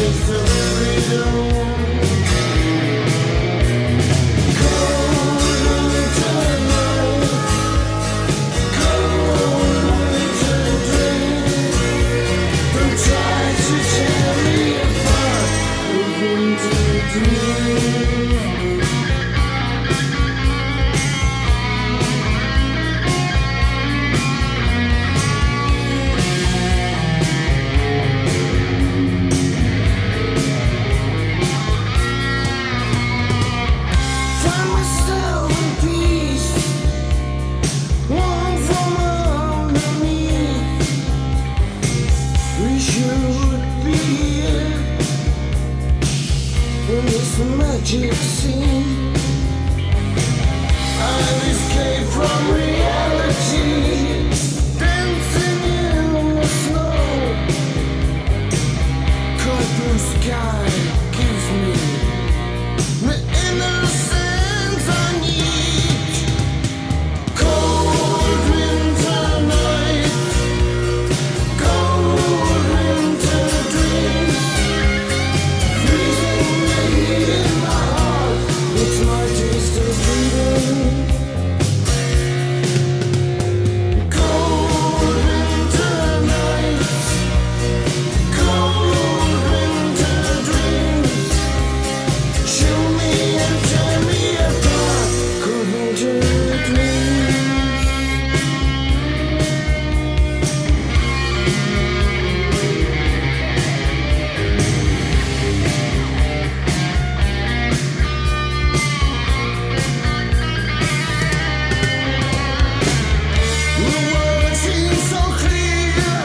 Magic scene. I escape from reality, dancing in the snow. Cold blue sky gives me the innocence I need. Cold winter night, cold winter dreams, freezing me in my heart. It's my taste of freedom. Cold winter nights, cold winter dreams, chill me and tear me apart. Cold winter dreams. The world seems so clear,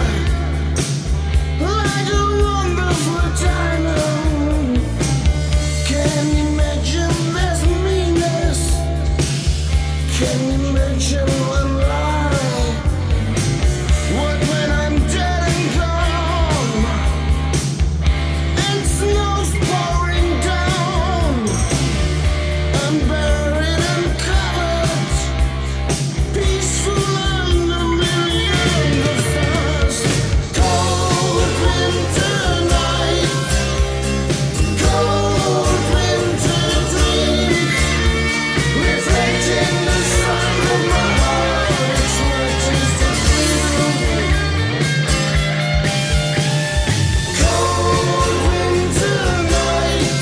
like a wonderful diamond. Can you imagine there's meanness? Can you imagine one lie? What when I'm dead and gone, and snow's pouring down? I'm buried and covered, peaceful under millions of stars. Cold winter night, cold winter dreams, reflecting the sun of my heart. It's my taste of freedom. Cold winter night,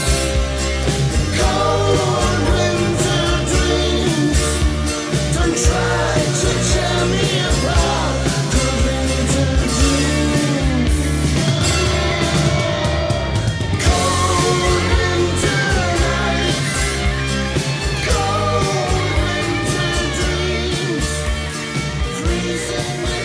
cold winter dreams, don't try to tear me apart. Cold winter dreams. Cold winter night, cold winter dreams, freezing me